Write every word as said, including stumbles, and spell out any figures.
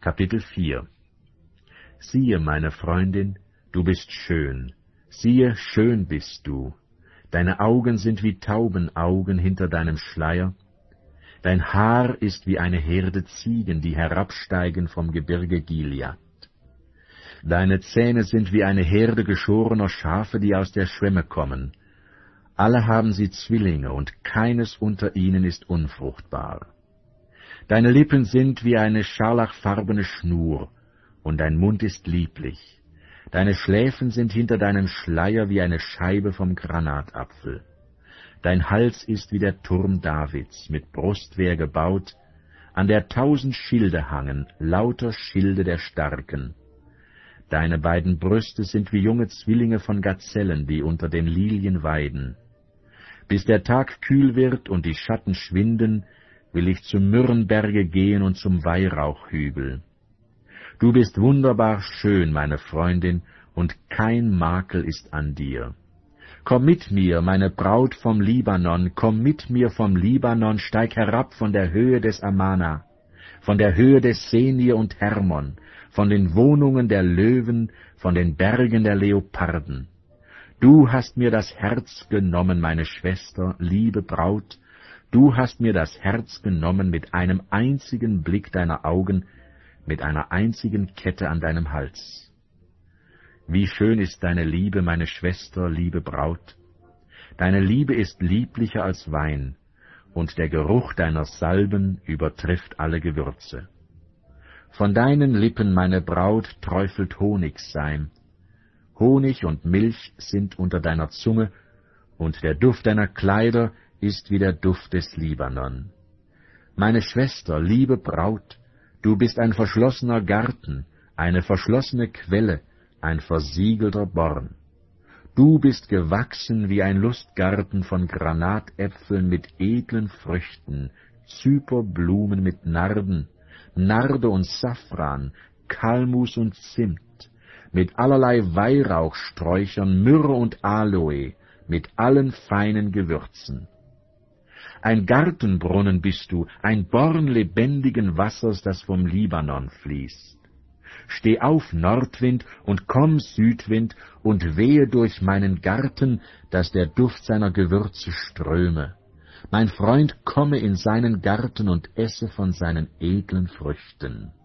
Kapitel vier. Siehe, meine Freundin, du bist schön, siehe, schön bist du. Deine Augen sind wie Taubenaugen hinter deinem Schleier. Dein Haar ist wie eine Herde Ziegen, die herabsteigen vom Gebirge Gilead. Deine Zähne sind wie eine Herde geschorener Schafe, die aus der Schwemme kommen. Alle haben sie Zwillinge, und keines unter ihnen ist unfruchtbar. Deine Lippen sind wie eine scharlachfarbene Schnur, und dein Mund ist lieblich. Deine Schläfen sind hinter deinem Schleier wie eine Scheibe vom Granatapfel. Dein Hals ist wie der Turm Davids, mit Brustwehr gebaut, an der tausend Schilde hangen, lauter Schilde der Starken. Deine beiden Brüste sind wie junge Zwillinge von Gazellen, die unter den Lilien weiden. Bis der Tag kühl wird und die Schatten schwinden, will ich zum Myrrhenberge gehen und zum Weihrauchhügel. Du bist wunderbar schön, meine Freundin, und kein Makel ist an dir. Komm mit mir, meine Braut vom Libanon, komm mit mir vom Libanon, steig herab von der Höhe des Amana, von der Höhe des Senir und Hermon, von den Wohnungen der Löwen, von den Bergen der Leoparden. Du hast mir das Herz genommen, meine Schwester, liebe Braut, du hast mir das Herz genommen mit einem einzigen Blick deiner Augen, mit einer einzigen Kette an deinem Hals. Wie schön ist deine Liebe, meine Schwester, liebe Braut. Deine Liebe ist lieblicher als Wein, und der Geruch deiner Salben übertrifft alle Gewürze. Von deinen Lippen, meine Braut, träufelt Honigseim. Honig und Milch sind unter deiner Zunge, und der Duft deiner Kleider ist wie der Duft des Libanon. Meine Schwester, liebe Braut, du bist ein verschlossener Garten, eine verschlossene Quelle, ein versiegelter Born. Du bist gewachsen wie ein Lustgarten von Granatäpfeln mit edlen Früchten, Zyperblumen mit Narden, Narde und Safran, Kalmus und Zimt, mit allerlei Weihrauchsträuchern, Myrrhe und Aloe, mit allen feinen Gewürzen. Ein Gartenbrunnen bist du, ein Born lebendigen Wassers, das vom Libanon fließt. Steh auf, Nordwind, und komm, Südwind, und wehe durch meinen Garten, dass der Duft seiner Gewürze ströme. Mein Freund komme in seinen Garten und esse von seinen edlen Früchten.